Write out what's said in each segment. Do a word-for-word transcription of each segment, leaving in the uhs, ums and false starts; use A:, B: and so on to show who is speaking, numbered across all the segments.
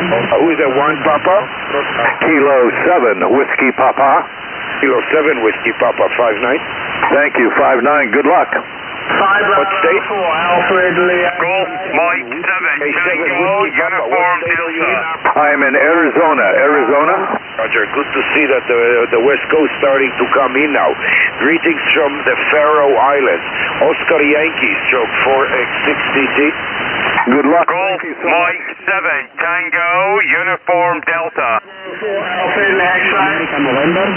A: Uh, who is that? One Papa?
B: Kilo seven, Whiskey Papa.
A: Kilo seven, Whiskey Papa, five nine.
B: Thank you, five nine. Good luck.
C: Five
A: What state?
C: four, Alpha Italy.
D: Golf Mike seven,
A: Hey, seven,
D: Tango,
A: Whiskey Papa. What
D: Uniform
A: state are you in?
D: Delta.
B: I am in Arizona. Arizona?
A: Roger, good to see that the, the West Coast starting to come in now. Greetings from the Faroe Islands. Oscar Yankee, stroke four X six T T.
B: Good luck.
D: Golf
B: Thank you so
D: Mike
B: much.
D: seven, Tango, Uniform Delta.
C: four, Alpha Italy X-ray.
E: November.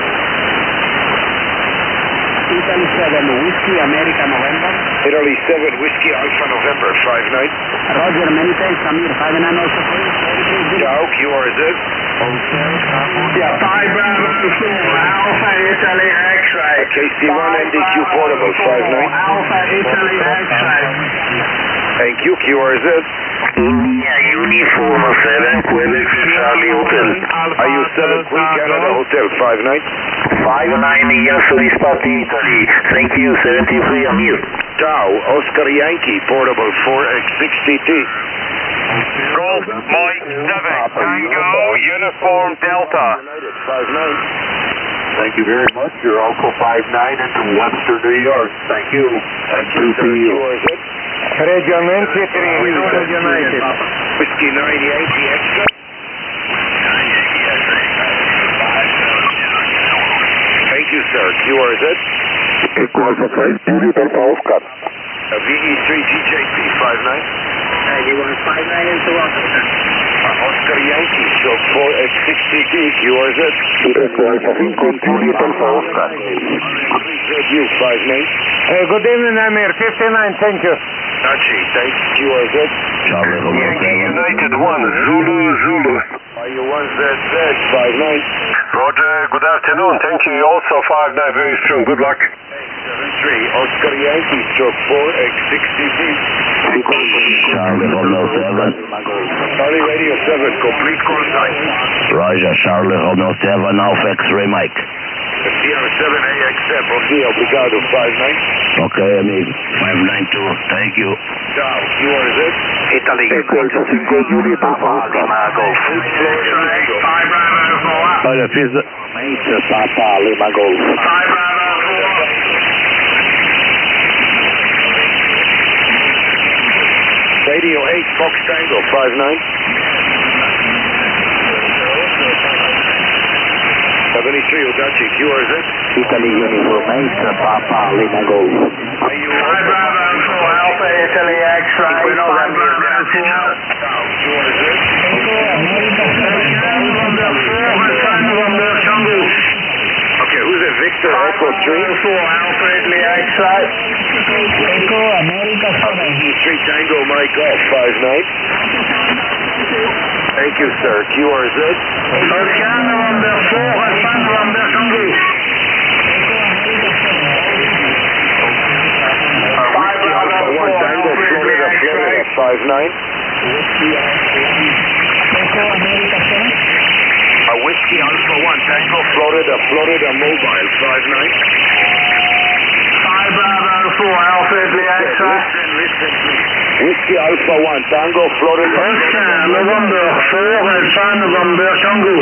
E: Italy seven, Whiskey, America, November.
A: Italy seven, Whiskey Alpha November, five nine.
E: Roger, many thanks, Samir. five nine also for you.
A: Ciao, Q R Z.
C: Yeah, five Bravo four, Alpha Italy X-ray.
A: K C one N D Q portable, five nine.
C: Alpha Italy X-ray.
A: Thank you, Q R Z.
C: India Uniform seven, Quebec Charlie Hotel.
A: Are you seven, Queen Canada Hotel, five nine?
C: five nine years respect Italy. Thank you, seventy-three Amir.
A: Ciao, Oscar Yankee, portable four X six T T.
D: Golf Mike seven, Tango, Uniform Delta.
A: five nine.
B: Thank you very much. You're also five nine into Webster, New York. Thank you. Thank you to you.
A: Q R Z.
C: Regionalmente United.
A: Whiskey nine Yankee Extra. Thank you, sir. Q R Z.
B: Golf five, Delta Oscar.
A: Uh, V E three G J P, five nine.
E: You want five nine into Washington.
A: Uh, Oscar Yankee, stroke four X six T T, Q R Z.
B: Golf five, Delta Oscar.
A: Z U, five nine.
C: Hey, good evening, Amir. fifty-nine, thank you.
A: Nachi, thanks, Q R Z.
D: Yankee United one, Zulu, Zulu.
A: Are you one Z Z, five nine.
D: Roger, good afternoon. Thank you. Also five nine, very strong. Good luck.
A: seven three, Oscar Yankee, stroke four X six T T.
F: Charlie Romeo seven.
A: Charlie Radio seven, complete call sign.
F: Roger, Charlie Romeo seven, Alpha X-ray Mike.
A: Sierra seven A X M, ok, obrigado, five nine.
F: Okay, amigo. five nine two, thank you.
A: Ciao, Q R Z.
C: Italy United Papa Lima Golf. five Bravo four.
B: Olha, fiz... Papa Lima Golf.
C: five Bravo four.
A: Radio eight, Fox Tango, five nine. seventy-three, Odachi, Q R Z.
B: Italy Uniform eight, Papa Lima Golf.
A: Are you
C: five Bravo four, Alpha Italy X-ray. November four.
A: Q R Z. Okay, who's that? Victor Echo three?
C: four, Alpha Italy X-ray.
E: Echo, America seven.
A: three Tango Mike off, five nine. Thank you, sir. Q R Z.
C: Oscar November four, Alpha November Tango. five Bravo
A: Alpha one
C: four,
A: Tango,
C: Alpha Italy
A: Florida, Florida,
C: X-ray.
A: five nine.
E: Echo, America seven.
A: A Whiskey Alpha one Tango, Florida, Florida Mobile, five nine.
C: five Bravo four, Alpha Italy X-ray.
A: Listen, listen, please. Whiskey Alpha one Tango, Florida.
C: Oscar November four, Alpha November Tango.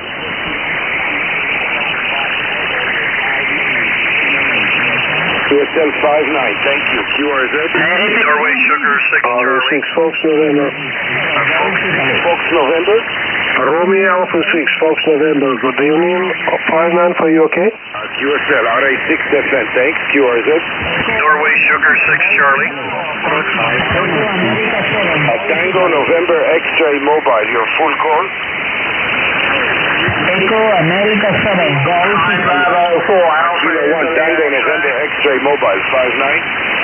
A: Q S L five nine, thank you. Q R Z.
D: Norway Sugar six, Charlie.
B: six Fox November.
A: Fox, Fox November.
B: Romeo Alpha six Fox November. Good evening. five nine for you, okay?
A: Uh, Q S L R A six F N, thanks. Q R Z.
D: Norway Sugar six, Charlie.
A: A Tango November X-ray Mobile, your full call.
E: Echo, America seven. Golf.
C: five Bravo four, Alpha
A: Kilo one
C: Italy
A: Tango
C: X-ray.
A: November X-ray Mobile, five nine.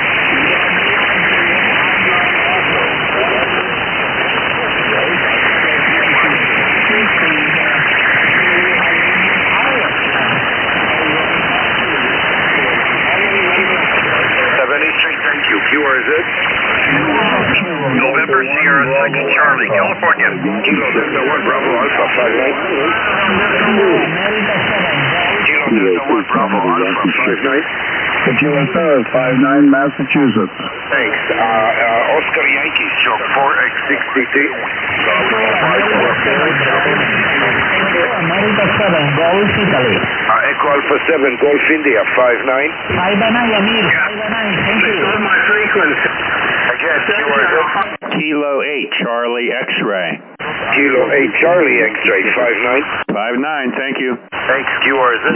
A: seventy-three, thank you. Q R Z.
D: November Sierra six, Charlie, California.
A: Kilo Delta one Bravo Alpha, five nine. Kilo Delta one Bravo Alpha, five nine.
B: Q S L five nine Massachusetts.
A: Thanks. Uh, uh, Oscar Yankee, stroke four X six T T.
E: seven, Golf Italy.
A: Uh, Echo Alpha seven, Golf India, five nine.
E: five nine, Amir, five nine, thank you.
D: my frequency.
A: Again, Q R Z.
G: Kilo eight, Charlie X-ray.
A: Kilo eight, Charlie X-ray, five nine.
G: five nine, thank you.
A: Thanks, Q R Z.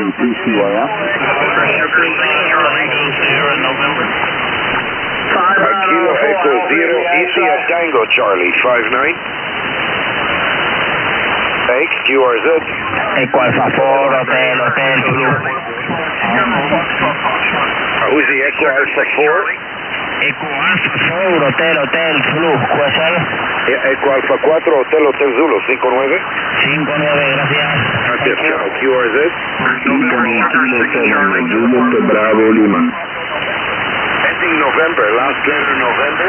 A: Uh, Kilo Echo zero, India Tango, Charlie, five nine. Thanks, Q R Z.
E: Echo Alpha four, Hotel, Hotel, Blue.
A: Uh, who's the Echo Alpha four?
E: Echo Alpha four, Hotel, Hotel, Blue, Q S L.
A: Yeah, Echo Alpha cuatro, Hotel, Hotel Zulu, cinco nueve.
E: cinco nueve, gracias.
A: Gracias, chao, Q R Z.
B: Juliet Bravo Lima.
A: Ending November, last letter November.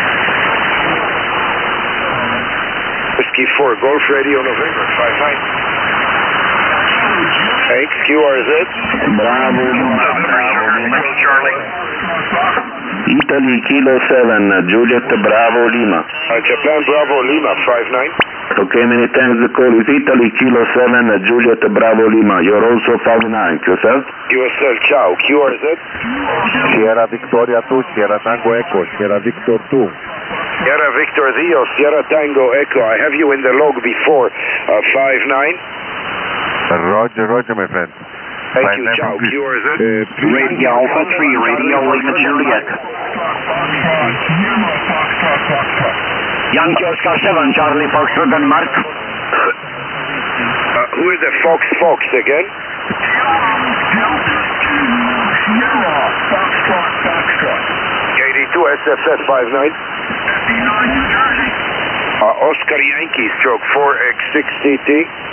A: Whiskey four, Golf Radio November, five nine. Thanks, Q R Z.
B: Bravo Lima, Bravo Lima.
A: Charlie.
B: Italy Kilo seven, Juliet Bravo Lima.
A: Uh, Japan Bravo Lima, five nine.
B: Okay, many thanks. The call is Italy Kilo seven, Juliet Bravo Lima. You're also five nine. Yourself?
A: U S L, ciao, Q R Z.
B: Sierra Victoria two, Sierra Tango Echo, Sierra Victor two.
A: Sierra Victor Dio, Sierra Tango Echo. I have you in the log before, uh, five nine.
B: Roger, Roger, my friend.
A: Thank you, ciao, Q R Z.
C: Radio Alpha three, Radio Lima Juliet. Yankee Oscar seven, Charlie Foxtrot Denmark.
A: Uh, who is the Fox Fox again? eighty-two S F F five nine. Uh, Oscar Yankee, stroke four X six T T.